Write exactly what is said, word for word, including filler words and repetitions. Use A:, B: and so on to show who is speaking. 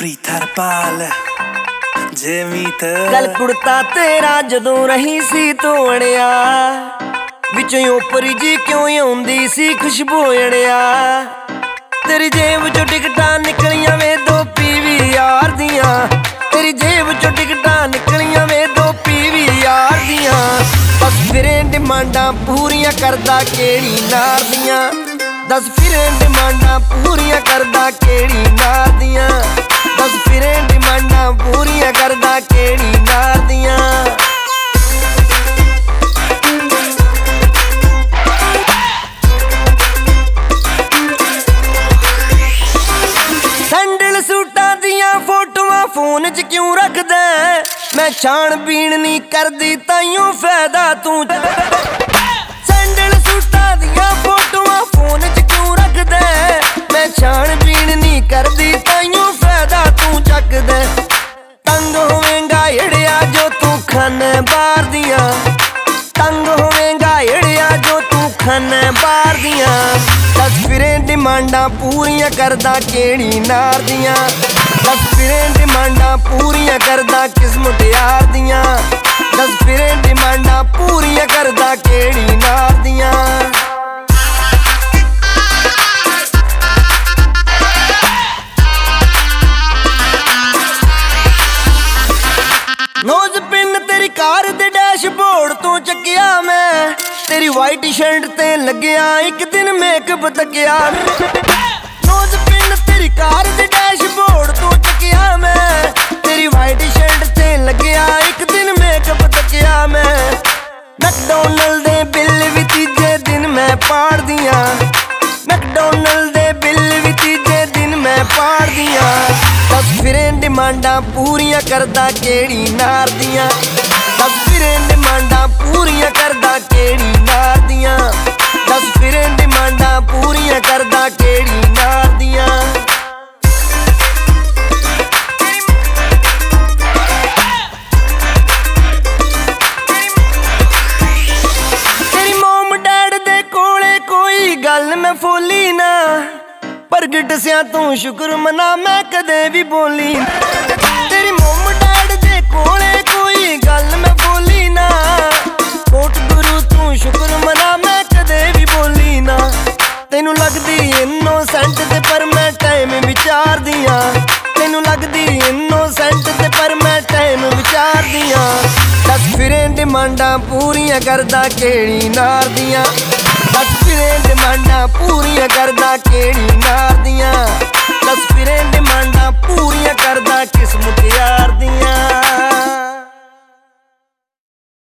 A: ਪ੍ਰੀਤ ਹਰਪਾਲ ਜੇ ਮੀਤ
B: ਗਲ ਕੁੜਤਾ ਤੇਰਾ ਜਦੋਂ ਰਹੀ ਸੀ ਧੋਣਿਆ ਵਿੱਚੋਂ ਉੱਪਰ ਜੀ ਕਿਉਂ ਆਉਂਦੀ ਸੀ ਖੁਸ਼ਬੂ ਅੜਿਆ ਤੇਰੀ ਜੇਬ ਚੋਂ ਟਿਕਟਾਂ ਨਿਕਲੀਆਂ ਵੇ ਦੋ ਪੀਵੀ ਯਾਰ ਦੀਆਂ ਤੇਰੀ ਜੇਬ ਚੋਂ ਟਿਕਟਾਂ ਨਿਕਲੀਆਂ ਵੇ ਦੋ ਪੀਵੀ ਯਾਰ ਦੀਆਂ ਬਸ ਫਿਰੇ ਡਿਮਾਂਡਾਂ ਪੂਰੀਆਂ ਕਰਦਾ ਕਿਹੜੀ ਨਾਰ ਦੀਆਂ ਦਸ ਫਿਰੇ ਡਿਮਾਂਡਾਂ ਪੂਰੀਆਂ ਕਰਦਾ ਕਿਹੜੀ ਨਾਰ ਦੀਆਂ ਦਸ ਫਿਰੇ ਡਿਮਾਂਡਾਂ ਪੂਰੀਆਂ ਕਰਦਾ ਕਿਹੜੀ ਨਾਰ ਦੀਆਂ ਸੈਂਡਲ ਸੂਟਾਂ ਦੀਆਂ ਫੋਟੋਆਂ ਫੋਨ 'ਚ ਕਿਉਂ ਰੱਖਦਾ ਮੈਂ ਛਾਣ ਬੀਣ ਨਹੀਂ ਕਰਦੀ ਤਾਈਓ ਫਾਇਦਾ ਤੂੰ ਸੈਂਡਲ ਸੂਟਾਂ ਦੀਆਂ ਫੋਟੋਆਂ ਫੋਨ 'ਚ ਕਿਉਂ ਰੱਖਦਾ ਮੈਂ ਛਾਣ ਬੀਣ ਨਹੀਂ ਕਰਦੀ ਤਾਈਓ ਫਾਇਦਾ ਤੂੰ ਚੱਕਦਾ ਤੰਗ ਹੋਵੇਂਗਾ ਏੜਿਆ ਜੋ ਤੂੰ ਖਾਨੇ ਬਾਹਰ ਦੀਆਂ ਤੰਗ ਹੋਵੇਂਗਾ ਏੜਿਆ ਜੋ ਤੂੰ ਖਾਨੇ ਬਾਹਰ ਦੀਆਂ ਦਸ ਫਿਰੇ ਡਿਮਾਂਡਾਂ ਪੂਰੀਆਂ ਕਰਦਾ ਕਿਹੜੀ ਨਾਰ ਦੀਆਂ ਦਸ ਫਿਰੇ ਡਿਮਾਂਡਾਂ ਪੂਰੀਆਂ ਕਰਦਾ ਕਿਸਮਤ ਯਾਰ ਦੀਆਂ ਦਸ ਫਿਰੇ ਡਿਮਾਂਡਾਂ ਪੂਰੀਆਂ ਕਰਦਾ ਕਿਹੜੀ ਨਾਰ ਦੀਆਂ ਨੋਜ਼ ਪਿੰਨ ਤੇਰੀ ਕਾਰ ਦੇ ਡੈਸ਼ਬੋਰਡ ਤੋਂ ਚੱਕਿਆ ਮੈਂ ਤੇਰੀ ਵਾਈਟ ਸ਼ਰਟ ਤੇ ਲੱਗਿਆ ਇੱਕ ਦਿਨ ਮੇਕਅਪ ਤੱਕਿਆ ਨੋਜ਼ ਪਿੰਨ ਤੇਰੀ ਕਾਰ ਦੇ ਡੈਸ਼ਬੋਰਡ ਤੋਂ ਚੱਕਿਆ ਮੈਂ ਤੇਰੀ ਵਾਈਟ ਸ਼ਰਟ ਤੇ ਲੱਗਿਆ ਇੱਕ ਦਿਨ ਮੇਕਅਪ ਤੱਕਿਆ ਮੈਂ ਮੈਕਡੋਨਲਡ ਦੇ ਬਿੱਲ ਵੀ ਤੀਜੇ ਦਿਨ ਮੈਂ ਪਾੜਦੀਆਂ ਮੈਕਡੋਨਲਡ ਦੇ ਬਿੱਲ ਵੀ ਤੀਜੇ ਦਿਨ ਮੈਂ ਪਾੜਦੀਆਂ ਦਸ ਫਿਰੇ ਡਿਮਾਂਡਾਂ ਪੂਰੀਆਂ ਕਰਦਾ ਕਿਹੜੀ ਨਾਰ ਦੀਆਂ ਦਸ ਫਿਰੇ ਡਿਮਾਂਡਾਂ ਪੂਰੀਆਂ ਕਰਦਾ ਕਿਹੜੀ ਨਾਰ ਦੀਆਂ ਦਸ ਫਿਰੇ ਡਿਮਾਂਡਾਂ ਪੂਰੀਆਂ ਕਰਦਾ ਕਿਹੜੀ ਨਾਰ ਦੀਆਂ ਤੇਰੀ ਮੋਮ ਡੈਡ ਦੇ ਕੋਲੇ ਕੋਈ ਗੱਲ ਮੈਂ ਫੋਲੀ ਨਾ ਪ੍ਰਗਟ ਸਿਆਂ ਤੂੰ ਸ਼ੁਕਰ ਮਨਾ ਮੈਂ ਕਦੇ ਵੀ ਬੋਲੀ ਤੇਰੀ ਮੋਮ ਡੈਡ ਦੇ ਕੋਲੇ ਕੋਈ ਗੱਲ ਮੈਂ ਬੋਲੀ ਨਾ ਕੋਟ ਗੁਰੂ ਤੂੰ ਸ਼ੁਕਰ ਮਨਾ ਮੈਂ ਕਦੇ ਵੀ ਬੋਲੀ ਨਾ ਤੈਨੂੰ ਲੱਗਦੀ ਇਨੋਸੈਂਟ ਤੇ ਪਰ ਮੈਂ ਟਾਈਮ ਵਿਚਾਰਦੀਆਂ ਤੈਨੂੰ ਲੱਗਦੀ ਇਨੋਸੈਂਟ ਤੇ ਪਰ ਮੈਂ ਟਾਈਮ ਵਿਚਾਰਦੀਆਂ ਦਸ ਫਿਰੇ ਡਿਮਾਂਡਾਂ ਪੂਰੀਆਂ ਕਰਦਾ ਕਿਹੜੀ ਨਾਰ ਦੀਆਂ ਦਸ ਫਿਰੇ ਡਿਮਾਂਡਾਂ ਪੂਰੀਆਂ ਕਰਦਾ ਕਿਹੜੀ ਨਾਰ ਦੀਆਂ ਦਸ ਫਿਰੇ ਡਿਮਾਂਡਾਂ ਪੂਰੀਆਂ ਕਰਦਾ ਕਿਸਮਤ ਯਾਰ ਦੀਆਂ